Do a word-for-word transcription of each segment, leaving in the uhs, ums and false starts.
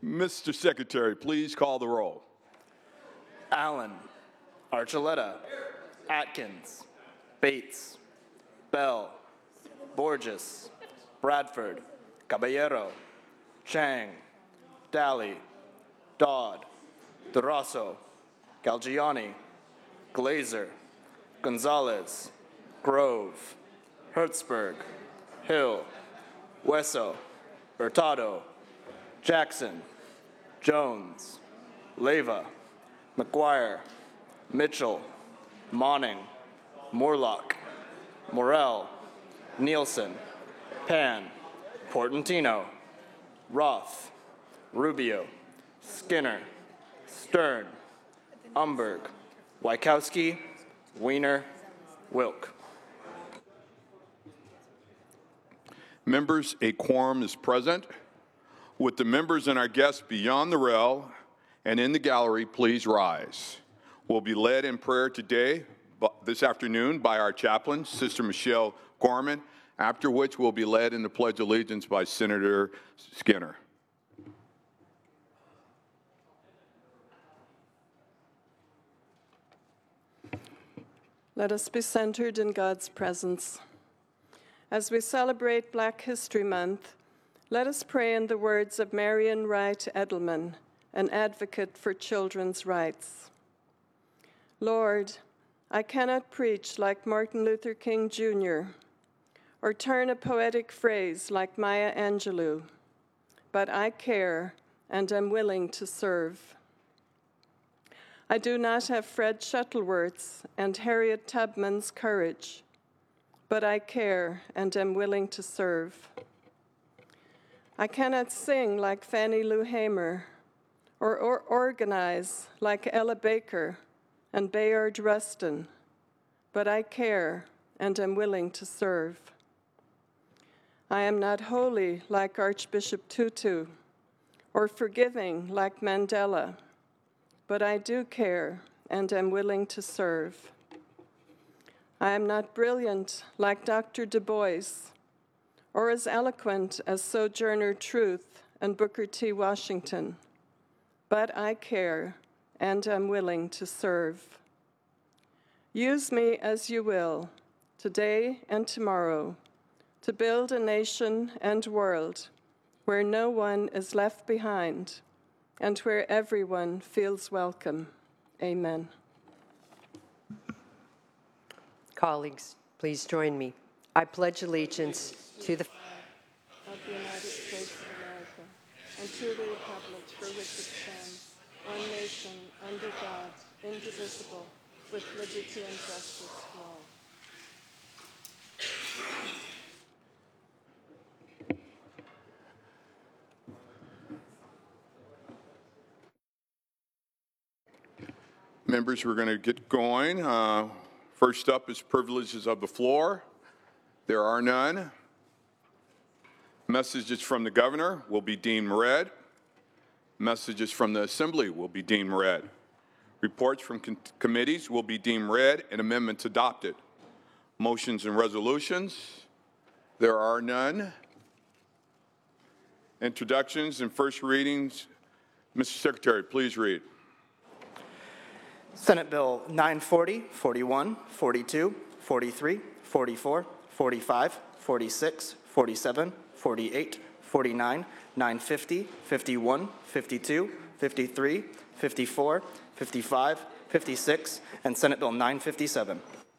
Mister Secretary, please call the roll. Allen, Archuleta, Atkins, Bates, Bell, Borges, Bradford, Caballero, Chang, Daly, Dodd, Duraso, Galgiani, Glazer, Gonzalez, Grove, Hertzberg, Hill, Wesso, Hurtado, Jackson, Jones, Leyva, McGuire, Mitchell, Monning, Morlock, Morell, Nielsen, Pan, Portantino, Roth, Rubio, Skinner, Stern, Umberg, Wykowski, Wiener, Wilk. Members, a quorum is present. Would the members and our guests beyond the rail and in the gallery please rise? We'll be led in prayer today, this afternoon, by our chaplain, Sister Michelle Gorman, after which we'll be led in the Pledge of Allegiance by Senator Skinner. Let us be centered in God's presence. As we celebrate Black History Month, let us pray in the words of Marian Wright Edelman, an advocate for children's rights. Lord, I cannot preach like Martin Luther King Junior or turn a poetic phrase like Maya Angelou, but I care and am willing to serve. I do not have Fred Shuttleworth's and Harriet Tubman's courage, but I care and am willing to serve. I cannot sing like Fannie Lou Hamer or, or organize like Ella Baker and Bayard Rustin, but I care and am willing to serve. I am not holy like Archbishop Tutu or forgiving like Mandela, but I do care and am willing to serve. I am not brilliant like Doctor Du Bois or as eloquent as Sojourner Truth and Booker T. Washington, but I care and am willing to serve. Use me as you will, today and tomorrow, to build a nation and world where no one is left behind and where everyone feels welcome. Amen. Colleagues, please join me. I pledge allegiance to the of the United States of America and to the republic for which it stands, one nation, under God, indivisible, with liberty and justice for all. Members, we're going to get going. Uh, first up is privileges of the floor. There are none. Messages from the governor will be deemed read. Messages from the assembly will be deemed read. Reports from com committees will be deemed read and amendments adopted. Motions and resolutions, there are none. Introductions and first readings. Mister Secretary, please read. Senate Bill nine forty, forty-one, forty-two, forty-three, forty-four, forty-five, forty-six, forty-seven, forty-eight, forty-nine, nine fifty, fifty-one, fifty-two, fifty-three, fifty-four, fifty-five, fifty-six, and Senate Bill nine fifty-seven.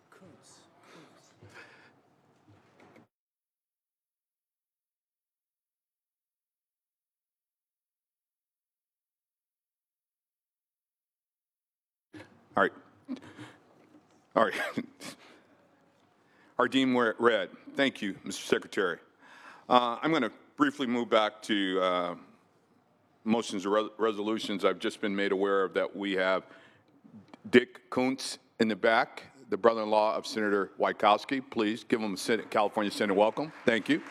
All right. All right. Are deemed read. Thank you, Mister Secretary. Uh, I'm going to briefly move back to uh, motions and re resolutions. I've just been made aware of that we have Dick Kuntz in the back, the brother-in-law of Senator Wykowski. Please give him a Senate, California Senate welcome. Thank you.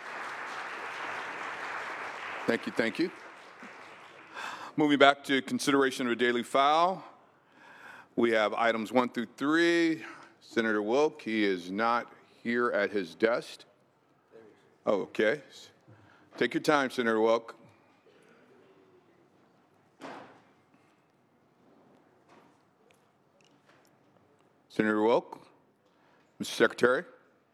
Thank you, thank you. Moving back to consideration of a daily file. We have items one through three. Senator Wilk, he is not here at his desk. Oh, okay. Take your time, Senator Wilk. Senator Wilk. Mister Secretary.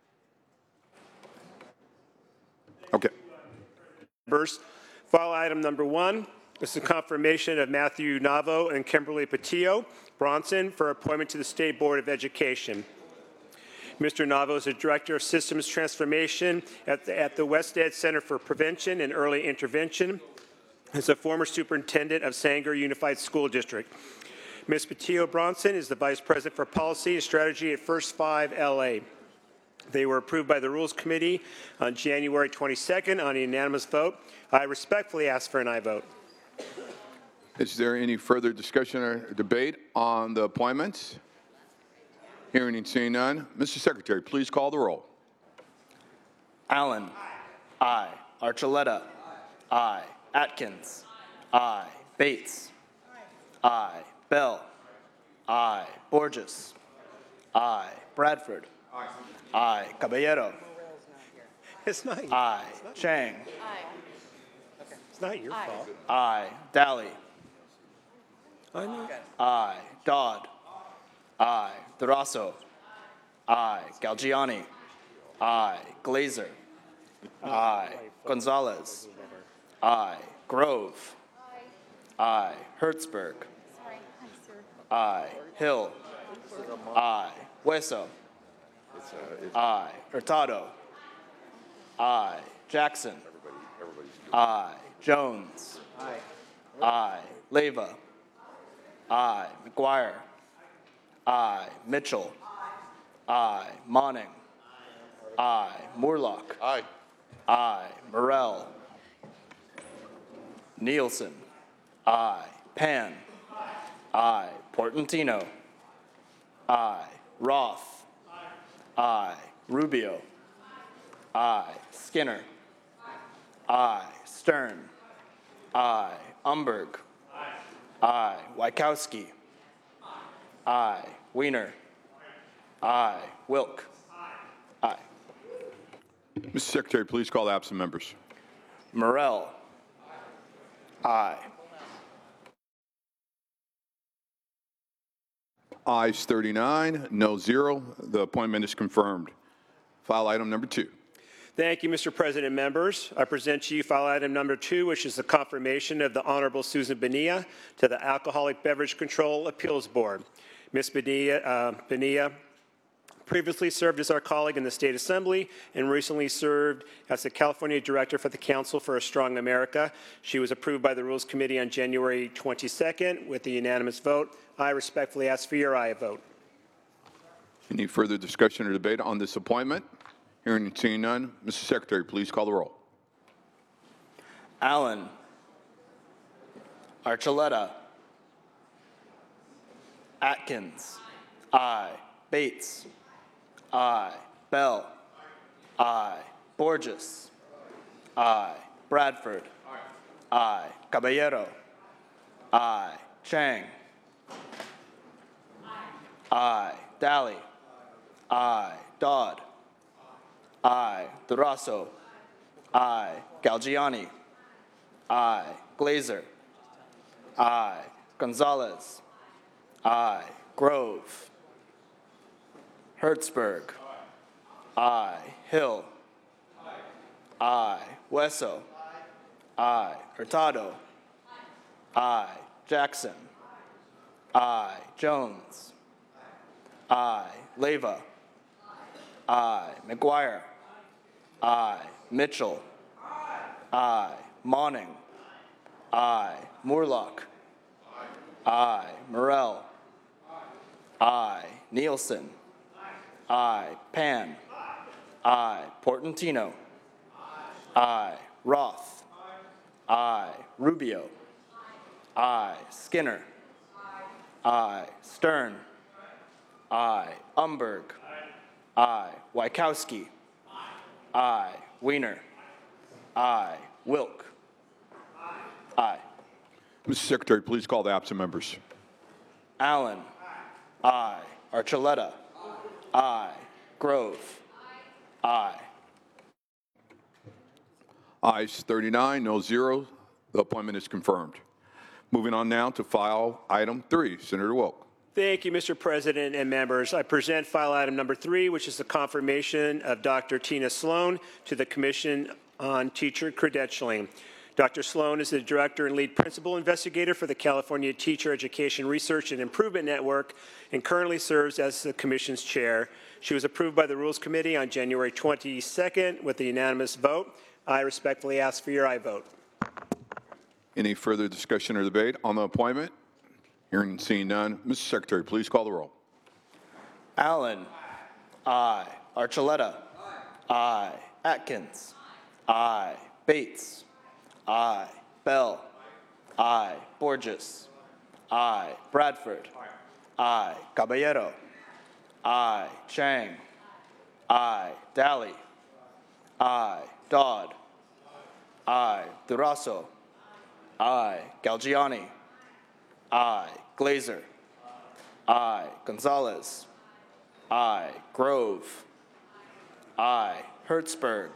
Okay. Members, file item number one. This is confirmation of Matthew Navo and Kimberly Patillo Bronson for appointment to the State Board of Education. Mister Navo is the Director of Systems Transformation at the, at the WestEd Center for Prevention and Early Intervention. As a former superintendent of Sanger Unified School District. Miz Patillo Bronson is the Vice President for Policy and Strategy at First Five L A. They were approved by the Rules Committee on January twenty-second on a unanimous vote. I respectfully ask for an aye vote. Is there any further discussion or debate on the appointments? Hearing and seeing none. Mister Secretary, please call the roll. Allen. Aye. Archuleta. Aye. Atkins. Aye. Bates. Aye. Bell. Aye. Borges. Aye. Bradford. Aye. Caballero. It's not, you. Aye. Chang. It's not your fault. Aye. Dally. I know. Aye. Dodd. Aye. Durasso. Aye. Galgiani. Aye. Glazer. Aye. Gonzalez. Aye. Grove. Aye. Hertzberg. Aye. Hill. Aye. Hueso. Aye. Hurtado. Aye. Jackson. Aye. Jones. Aye. Leyva. Aye. McGuire. Aye. Mitchell. Aye. Monning. Aye. Moorlock. Aye. Aye. Morrell. Nielsen. Aye. Pan. Aye. Portantino. Aye. Roth. Aye. Rubio. Aye. Skinner. Aye. Stern. Aye. Umberg. Aye. Wykowski. Aye. Wiener. Aye. Wilk. Aye. Mister Secretary, please call the absent members. Morrell. Aye. Ayes thirty-nine, no zero. The appointment is confirmed. File item number two. Thank you, Mister President. Members, I present to you file item number two, which is the confirmation of the Honorable Susan Bonilla to the Alcoholic Beverage Control Appeals Board. Miz Bonilla, uh, Bonilla previously served as our colleague in the State Assembly and recently served as the California Director for the Council for a Strong America. She was approved by the Rules Committee on January twenty-second with a unanimous vote. I respectfully ask for your aye vote. Any further discussion or debate on this appointment? Hearing and seeing none. Mister Secretary, please call the roll. Allen. Archuleta. Atkins. Aye. Bates. Aye. Bell. Aye. Borges. Aye. Bradford. Aye. Caballero. Aye. Chang. Aye. Dally. Aye. Dodd. Aye. Durasso. Aye. Galgiani. Aye. Glazer. Aye. Gonzalez. Aye. Grove. Hertzberg. Aye. Hill. Aye. Hueso. Aye. Hurtado. Aye. Jackson. Aye. Jones. Aye. Leyva. Aye. McGuire. Aye. Mitchell. Aye. Monning. Aye. Moorlock. Aye. Morrell. Aye. Nielsen. Aye. Pan. Aye. Portantino. Aye. Roth. Aye. Rubio. Aye. Skinner. Aye. Stern. Aye. Umberg. Aye. Wykowski. Aye. Wiener. Aye. Wilk. Aye. Mister Secretary, please call the absent members. Allen. Aye. Archuleta. Aye. Grove. Aye. Ayes thirty-nine, no zero. The appointment is confirmed. Moving on now to file item three. Senator Wilk. Thank you, Mister President and members. I present file item number three, which is the confirmation of Doctor Tina Sloan to the Commission on Teacher Credentialing. Doctor Sloan is the Director and Lead Principal Investigator for the California Teacher Education Research and Improvement Network and currently serves as the Commission's Chair. She was approved by the Rules Committee on January twenty-second with a unanimous vote. I respectfully ask for your aye vote. Any further discussion or debate on the appointment? Hearing and seeing none. Mister Secretary, please call the roll. Allen. Aye. Archuleta. Aye. Atkins. Aye. Bates. Aye. Bell. Aye. Borges. Aye. Bradford. Aye. Caballero. Aye. Chang. Aye. Daly. Aye. Dodd. Aye. Duraso. Aye. Galgiani. Aye. Glazer. Aye. Gonzalez. Aye. Grove. Aye. Hertzberg.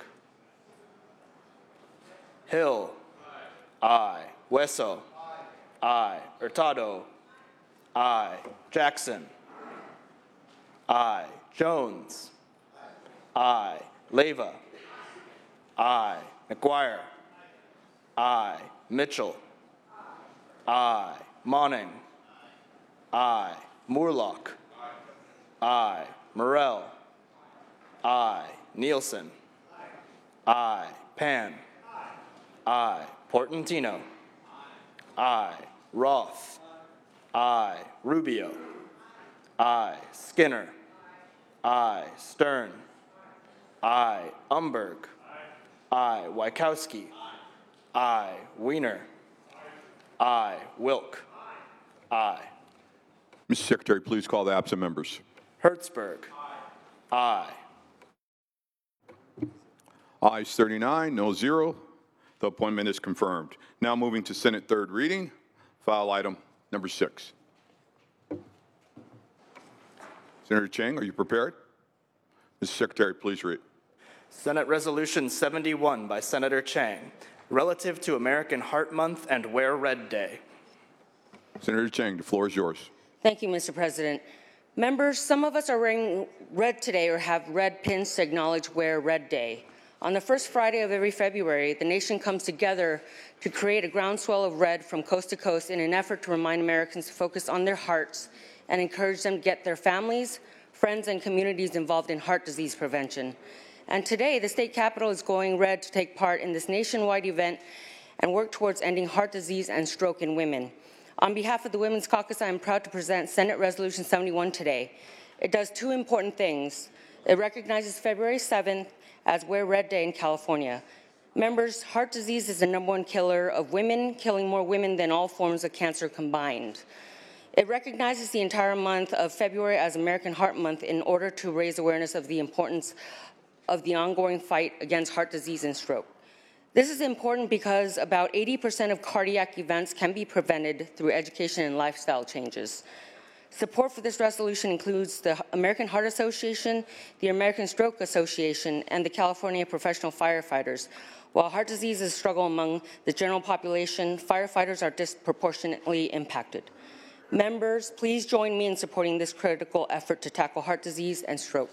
Hill. Aye. Hueso. Aye. Hurtado. Aye. Jackson. Aye. Jones. Aye. Leyva. Aye. McGuire. Aye. Mitchell. Aye. Monning. Aye. Moorlock. Aye. Morell. Aye. Nielsen. Aye. Pan. Aye. Portantino. Aye. Roth. Aye. Rubio. Aye. Skinner. Aye. Stern. Aye. Umberg. Aye. Wykowski. Aye. Wiener. Aye. Wilk. Aye. Mister Secretary, please call the absent members. Hertzberg. Aye. Ayes thirty-nine, no zero. The appointment is confirmed. Now moving to Senate third reading, file item number six. Senator Chang, are you prepared? Mister Secretary, please read. Senate Resolution seventy-one by Senator Chang, relative to American Heart Month and Wear Red Day. Senator Chang, the floor is yours. Thank you, Mister President. Members, some of us are wearing red today or have red pins to acknowledge Wear Red Day. On the first Friday of every February, the nation comes together to create a groundswell of red from coast to coast in an effort to remind Americans to focus on their hearts and encourage them to get their families, friends, and communities involved in heart disease prevention. And today, the state capitol is going red to take part in this nationwide event and work towards ending heart disease and stroke in women. On behalf of the Women's Caucus, I am proud to present Senate Resolution seventy-one today. It does two important things. It recognizes February seventh as Wear Red Day in California. Members, heart disease is the number one killer of women, killing more women than all forms of cancer combined. It recognizes the entire month of February as American Heart Month in order to raise awareness of the importance of the ongoing fight against heart disease and stroke. This is important because about eighty percent of cardiac events can be prevented through education and lifestyle changes. Support for this resolution includes the American Heart Association, the American Stroke Association, and the California Professional Firefighters. While heart disease is a struggle among the general population, firefighters are disproportionately impacted. Members, please join me in supporting this critical effort to tackle heart disease and stroke.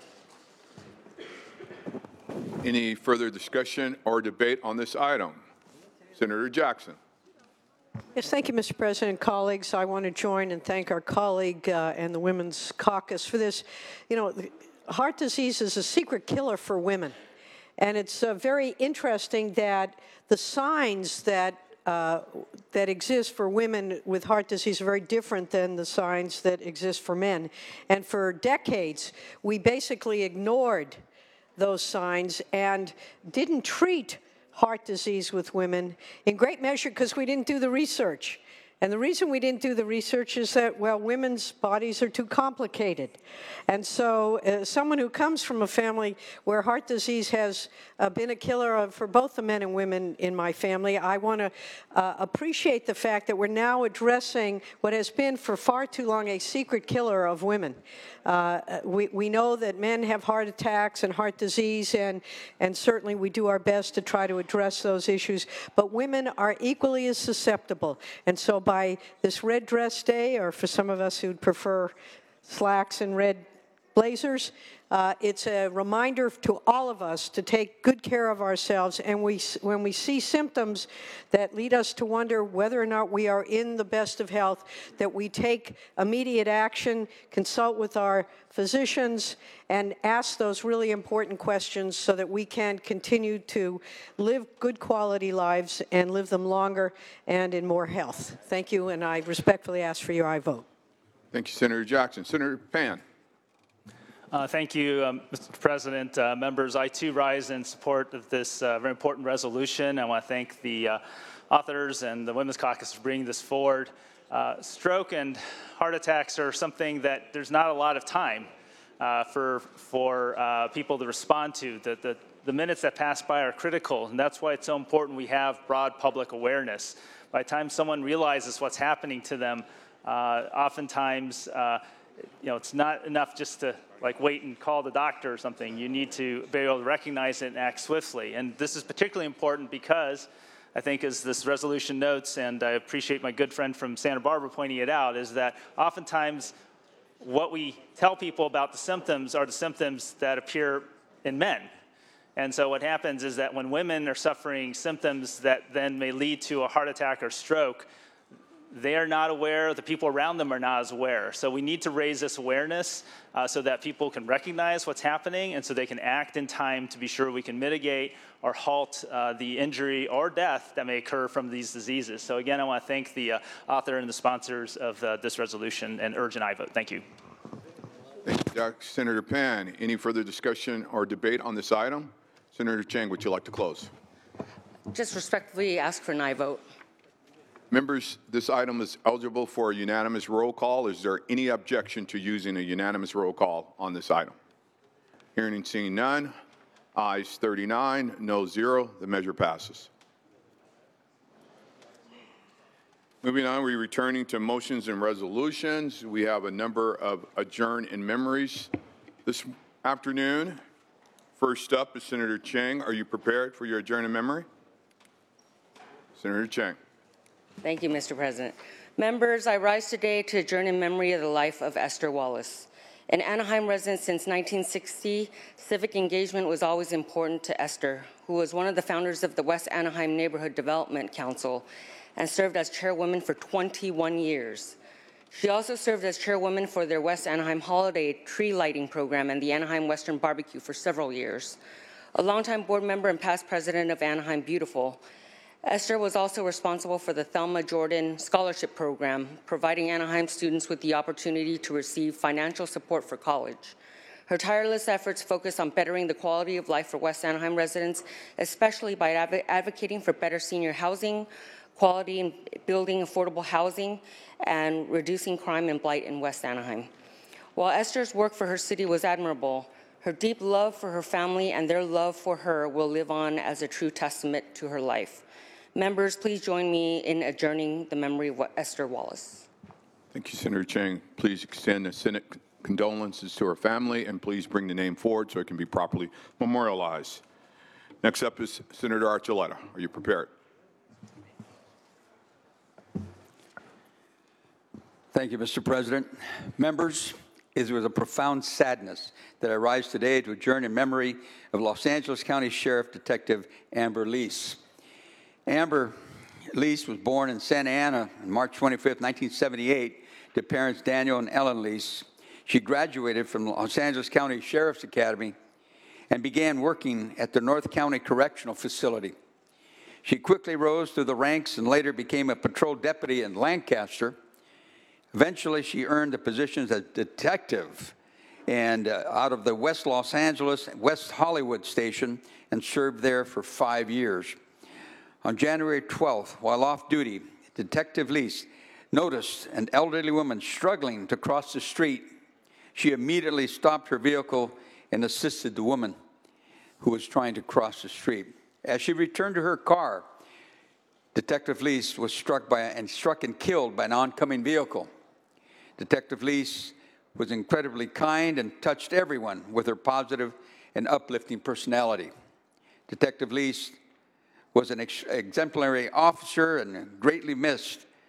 Any further discussion or debate on this item? Senator Jackson. Yes, thank you, Mister President. Colleagues, I want to join and thank our colleague uh, and the Women's Caucus for this. You know, heart disease is a secret killer for women. And it's uh, very interesting that the signs that uh, that exist for women with heart disease are very different than the signs that exist for men. And for decades, we basically ignored those signs and didn't treat heart disease with women, in great measure because we didn't do the research. And the reason we didn't do the research is that, well, women's bodies are too complicated. And so uh, someone who comes from a family where heart disease has uh, been a killer of, for both the men and women in my family, I want to uh, appreciate the fact that we're now addressing what has been for far too long a secret killer of women. Uh, we, we know that men have heart attacks and heart disease, and, and certainly we do our best to try to address those issues. But women are equally as susceptible. And so by this Red Dress Day, or for some of us who'd prefer slacks and red blazers. Uh, it's a reminder to all of us to take good care of ourselves, and we, when we see symptoms that lead us to wonder whether or not we are in the best of health, that we take immediate action, consult with our physicians, and ask those really important questions so that we can continue to live good quality lives and live them longer and in more health. Thank you, and I respectfully ask for your aye vote. Thank you, Senator Jackson. Senator Pan. Uh, thank you, um, Mister President. Uh, members, I too rise in support of this uh, very important resolution. I want to thank the uh, authors and the Women's Caucus for bringing this forward. Uh, stroke and heart attacks are something that there's not a lot of time uh, for, for uh, people to respond to. The, the, the minutes that pass by are critical, and that's why it's so important we have broad public awareness. By the time someone realizes what's happening to them, uh, oftentimes, uh, you know, it's not enough just to like wait and call the doctor or something. You need to be able to recognize it and act swiftly. And this is particularly important because I think, as this resolution notes, and I appreciate my good friend from Santa Barbara pointing it out, is that oftentimes what we tell people about the symptoms are the symptoms that appear in men. And so what happens is that when women are suffering symptoms that then may lead to a heart attack or stroke, they are not aware, the people around them are not as aware. So we need to raise this awareness uh, so that people can recognize what's happening and so they can act in time to be sure we can mitigate or halt uh, the injury or death that may occur from these diseases. So again, I want to thank the uh, author and the sponsors of uh, this resolution and urge an aye vote. Thank you. Thank you, Doc. Senator Pan. Any further discussion or debate on this item? Senator Chang, would you like to close? Just respectfully ask for an aye vote. Members, this item is eligible for a unanimous roll call. Is there any objection to using a unanimous roll call on this item? Hearing and seeing none, ayes thirty-nine, no zero. The measure passes. Moving on, we're returning to motions and resolutions. We have a number of adjourn in memories this afternoon. First up is Senator Chang. Are you prepared for your adjourn in memory? Senator Chang. Thank you, Mister President. Members, I rise today to adjourn in memory of the life of Esther Wallace. An Anaheim resident since nineteen sixty, civic engagement was always important to Esther, who was one of the founders of the West Anaheim Neighborhood Development Council and served as chairwoman for twenty-one years. She also served as chairwoman for their West Anaheim Holiday Tree Lighting Program and the Anaheim Western Barbecue for several years. A longtime board member and past president of Anaheim Beautiful, Esther was also responsible for the Thelma Jordan Scholarship Program, providing Anaheim students with the opportunity to receive financial support for college. Her tireless efforts focus on bettering the quality of life for West Anaheim residents, especially by adv- advocating for better senior housing, quality in building affordable housing, and reducing crime and blight in West Anaheim. While Esther's work for her city was admirable, her deep love for her family and their love for her will live on as a true testament to her life. Members, please join me in adjourning the memory of Esther Wallace. Thank you, Senator Chang. Please extend the Senate condolences to her family, and please bring the name forward so it can be properly memorialized. Next up is Senator Archuleta. Are you prepared? Thank you, Mister President. Members, it was with a profound sadness that I rise today to adjourn in memory of Los Angeles County Sheriff Detective Amber Lease. Amber Lease was born in Santa Ana on March twenty-fifth, nineteen seventy-eight, to parents Daniel and Ellen Lease. She graduated from Los Angeles County Sheriff's Academy and began working at the North County Correctional Facility. She quickly rose through the ranks and later became a patrol deputy in Lancaster. Eventually, she earned the positions as detective and uh, out of the West Los Angeles, West Hollywood station, and served there for five years. On January twelfth, while off duty, Detective Lease noticed an elderly woman struggling to cross the street. She immediately stopped her vehicle and assisted the woman who was trying to cross the street. As she returned to her car, Detective Lease was struck by and struck and killed by an oncoming vehicle. Detective Lease was incredibly kind and touched everyone with her positive and uplifting personality. Detective Lease was an ex exemplary officer and greatly missed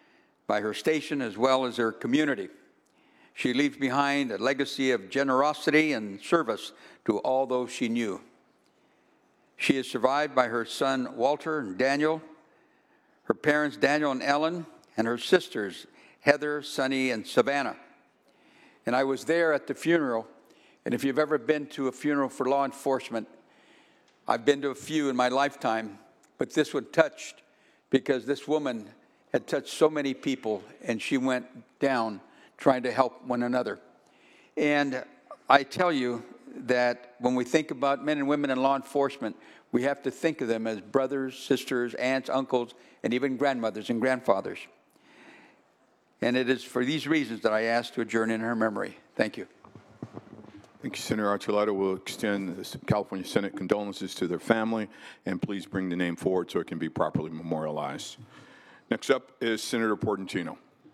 by her station as well as her community. She leaves behind a legacy of generosity and service to all those she knew. She is survived by her son Walter and Daniel, her parents Daniel and Ellen, and her sisters Heather, Sunny, and Savannah. And I was there at the funeral, and if you've ever been to a funeral for law enforcement, I've been to a few in my lifetime, but this one touched because this woman had touched so many people, and she went down trying to help one another. And I tell you that when we think about men and women in law enforcement, we have to think of them as brothers, sisters, aunts, uncles, and even grandmothers and grandfathers. And it is for these reasons that I ask to adjourn in her memory. Thank you. Thank you, Senator Archuleta. We'll extend the California Senate condolences to their family, and please bring the name forward so it can be properly memorialized. Next up is Senator Portantino.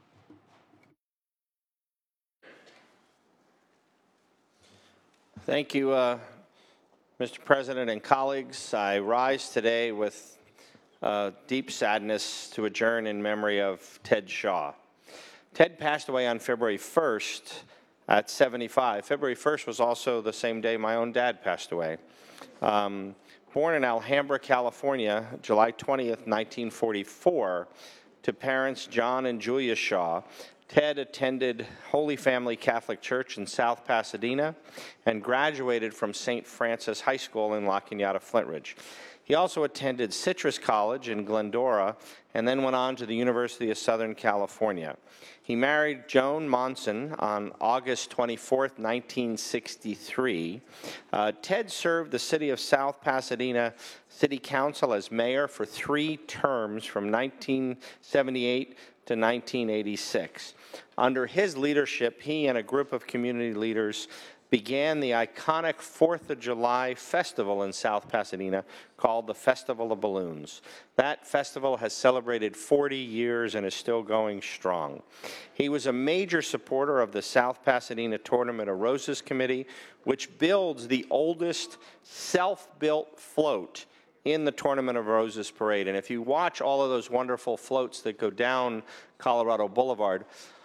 Thank you, uh, Mister President and colleagues. I rise today with uh, deep sadness to adjourn in memory of Ted Shaw. Ted passed away on February first at seventy-five. February first was also the same day my own dad passed away. Um, born in Alhambra, California, July twentieth, nineteen forty-four, to parents John and Julia Shaw, Ted attended Holy Family Catholic Church in South Pasadena and graduated from Saint Francis High School in La Cañada, Flintridge. He also attended Citrus College in Glendora and then went on to the University of Southern California. He married Joan Monson on August twenty-fourth, nineteen sixty-three. Uh, Ted served the city of South Pasadena City Council as mayor for three terms from nineteen seventy-eight to nineteen eighty-six. Under his leadership, he and a group of community leaders began the iconic Fourth of July festival in South Pasadena called the Festival of Balloons. That festival has celebrated forty years and is still going strong. He was a major supporter of the South Pasadena Tournament of Roses Committee, which builds the oldest self-built float in the Tournament of Roses Parade. And if you watch all of those wonderful floats that go down Colorado Boulevard,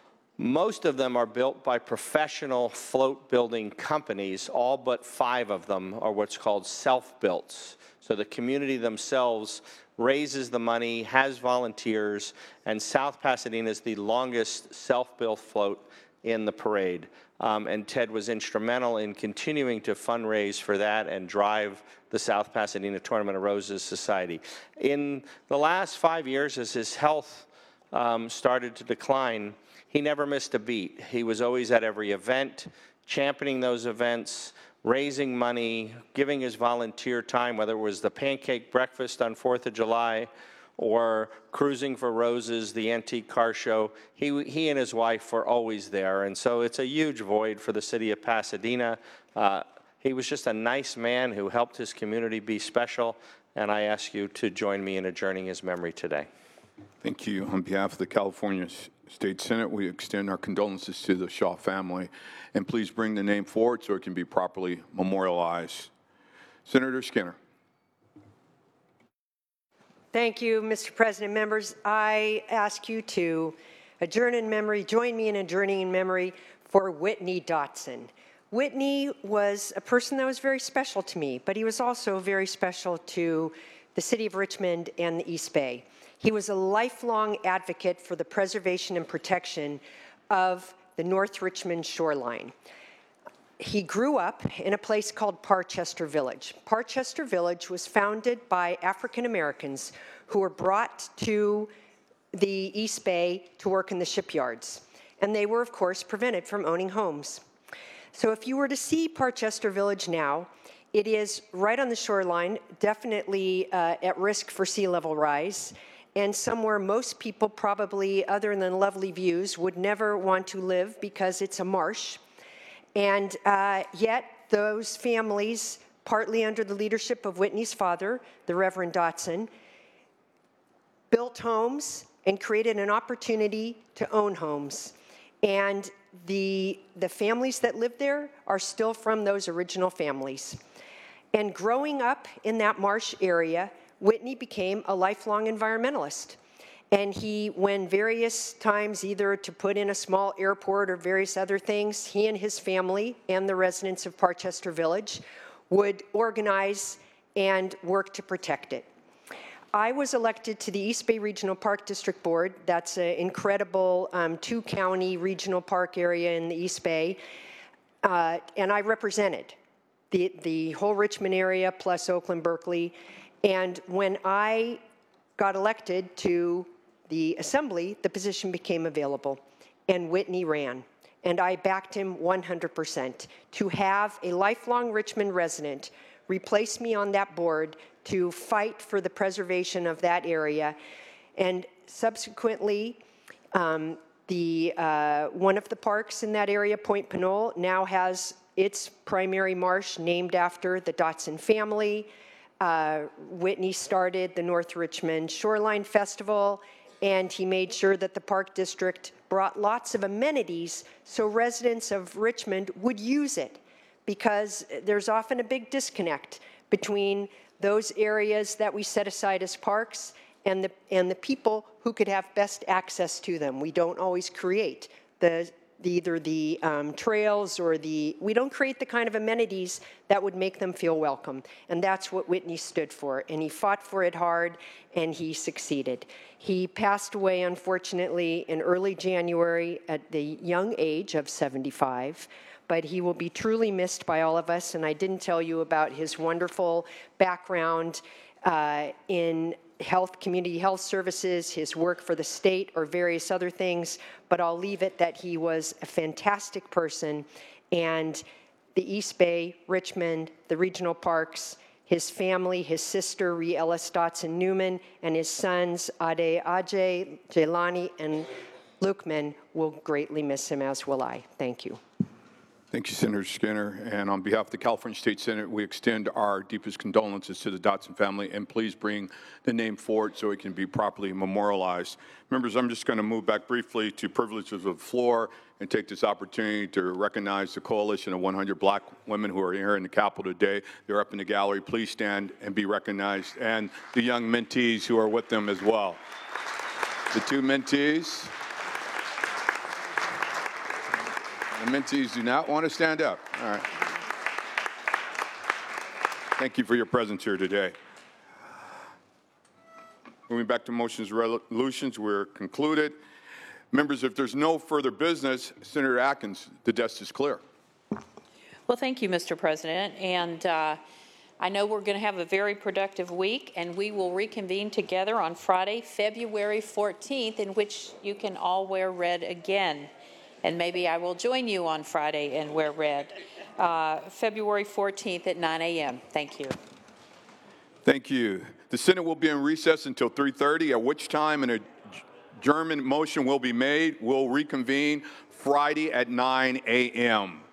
most of them are built by professional float building companies. All but five of them are what's called self-builts. So the community themselves raises the money, has volunteers, and South Pasadena is the longest self-built float in the parade. Um, and Ted was instrumental in continuing to fundraise for that and drive the South Pasadena Tournament of Roses Society. In the last five years, as his health um, started to decline, he never missed a beat. He was always at every event, championing those events, raising money, giving his volunteer time, whether it was the pancake breakfast on Fourth of July or Cruising for Roses, the antique car show. He, he and his wife were always there, and so it's a huge void for the city of Pasadena. Uh, he was just a nice man who helped his community be special, and I ask you to join me in adjourning his memory today. Thank you. On behalf of the California State Senate, we extend our condolences to the Shaw family, and please bring the name forward so it can be properly memorialized. Senator Skinner. Thank you, Mister President. Members, I ask you to adjourn in memory, join me in adjourning in memory for Whitney Dotson. Whitney was a person that was very special to me, but he was also very special to the city of Richmond and the East Bay. He was a lifelong advocate for the preservation and protection of the North Richmond shoreline. He grew up in a place called Parchester Village. Parchester Village was founded by African Americans who were brought to the East Bay to work in the shipyards. And they were, of course, prevented from owning homes. So if you were to see Parchester Village now, it is right on the shoreline, definitely uh, at risk for sea level rise, and somewhere most people probably, other than lovely views, would never want to live because it's a marsh. And uh, yet those families, partly under the leadership of Whitney's father, the Reverend Dotson, built homes and created an opportunity to own homes. And the, the families that lived there are still from those original families. And growing up in that marsh area, Whitney became a lifelong environmentalist. And he, when various times, either to put in a small airport or various other things, he and his family and the residents of Parkchester Village would organize and work to protect it. I was elected to the East Bay Regional Park District Board. That's an incredible um, two-county regional park area in the East Bay. Uh, and I represented the, the whole Richmond area plus Oakland, Berkeley. And when I got elected to the Assembly, the position became available, and Whitney ran. And I backed him one hundred percent. To have a lifelong Richmond resident replace me on that board to fight for the preservation of that area. And subsequently, um, the, uh, one of the parks in that area, Point Pinole, now has its primary marsh named after the Dotson family. Uh, Whitney started the North Richmond Shoreline Festival, and he made sure that the Park District brought lots of amenities so residents of Richmond would use it, because there's often a big disconnect between those areas that we set aside as parks and the, and the people who could have best access to them. We don't always create the, the either the um, trails or the, we don't create the kind of amenities that would make them feel welcome. And that's what Whitney stood for. And he fought for it hard, and he succeeded. He passed away, unfortunately, in early January at the young age of seventy-five. But he will be truly missed by all of us. And I didn't tell you about his wonderful background uh, in health, community health services, his work for the state, or various other things, but I'll leave it that he was a fantastic person, and the East Bay, Richmond, the regional parks, his family, his sister, Ree Ellis Dotson Newman, and his sons, Ade Ajay, Jelani, and Lukman will greatly miss him, as will I. Thank you. Thank you, Senator Skinner. And on behalf of the California State Senate, we extend our deepest condolences to the Dotson family, and please bring the name forward so it can be properly memorialized. Members, I'm just going to move back briefly to privileges of the floor and take this opportunity to recognize the coalition of one hundred black women who are here in the Capitol today. They're up in the gallery. Please stand and be recognized, and the young mentees who are with them as well. The two mentees. The mentees do not want to stand up. All right. Thank you for your presence here today. Moving back to motions and resolutions, we're concluded. Members, if there's no further business, Senator Atkins, the desk is clear. Well, thank you, Mister President. And uh, I know we're going to have a very productive week, and we will reconvene together on Friday, February fourteenth, in which you can all wear red again. And maybe I will join you on Friday and wear red. Uh, February fourteenth at nine A M Thank you. Thank you. The Senate will be in recess until three thirty, at which time an adjournment motion will be made. We'll reconvene Friday at nine A M